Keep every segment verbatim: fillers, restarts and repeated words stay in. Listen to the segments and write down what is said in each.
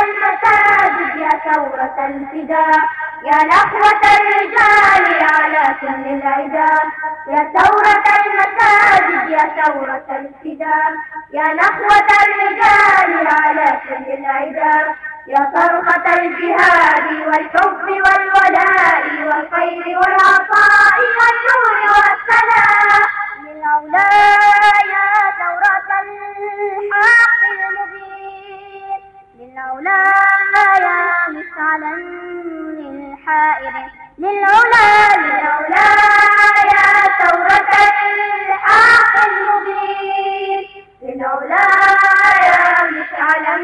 المساجد يا ثورة الفداء، يا نخوة الرجال على كل العدا، يا ثورة المساجد يا ثورة الفداء، يا نخوة الرجال على كل العدا، يا صرخة الجهاد والحب والولاء والخير والعطاء والنور والسلام. للعلا يا ثورة الحق المبين، للعلا يا مشعلا للحائر، للعلا للعلا يا ثورة الحق المبين، للعلا يا مشعلا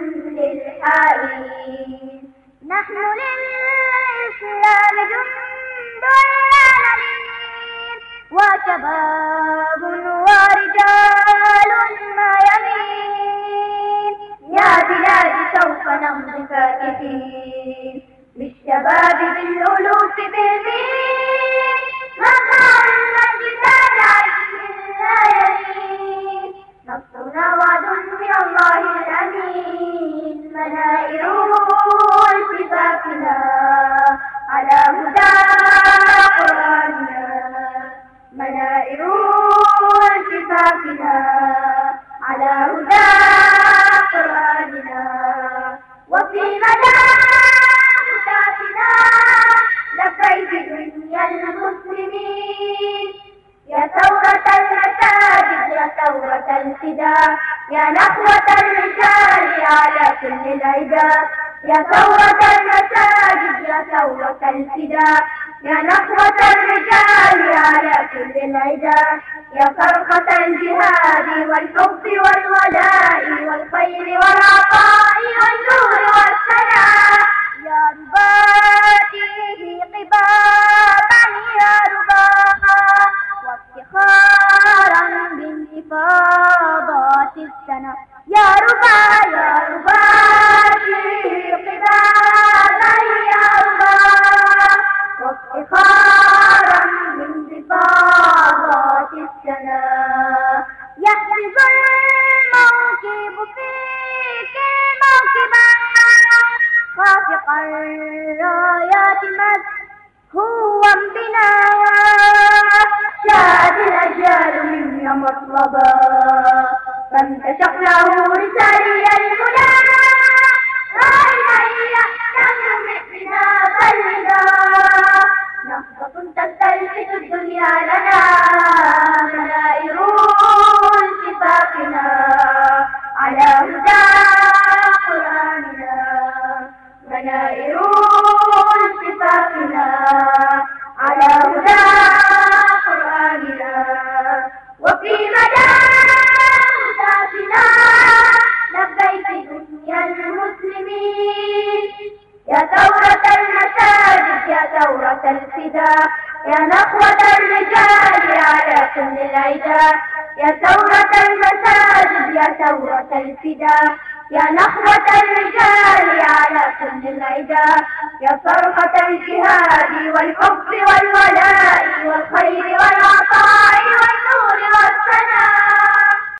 للحائرين. نحن للإسلام جند لا نلين، وشباب ورجال ما يمين، يا بلاد سوف نمضي فاتحين، للشباب بالألوف بالمين، مقام الجدال عزم لا يلين، نصرنا وعد من الله الأمين، منائر التفافنا على هدى قرآننا، منائر التفافنا على هدى قرآننا، وفي مدى هداتنا لبيك دنيا المسلمين، يا ثورة المساجد يا ثورة الفداء، يا نخوة الرجال على كل العدا، يا ثورة المساجد يا ثورة الفداء، يا نخوة الرجال على كل العدا، يا صرخة الجهاد والحب والولاء والخير والعطاء والنور والسلام. يا رباتي في قبابا يا ربا، وافتخارا بانتفاضات السنة، يا ربا يا رباتي في قبابا يا ربا، وافتخارا بانتفاضات السنة، يحفظ الموكب فيك موكبا، خافقا الرايات مسهوا بنا، شاد الأجيال منا مطلبا، فانتشقناه رسالي المنى، راينا نملك بنا فالهدى، نهضة تستلفت الدنيا لنا، منائر التفافنا على هدى قرآننا، منائر التفافنا على هدى قرآننا، وفي مدى هداتنا لبيك دنيا المسلمين، يا ثورة المساجد يا ثورة الفداء، يا نخوة الرجال على كل العدا، يا ثورة المساجد يا ثورة الفداء، يا نخوة الرجال على كل العدا، يا صرخة الجهاد والحب والولاء والخير والعطاء والنور والسلام.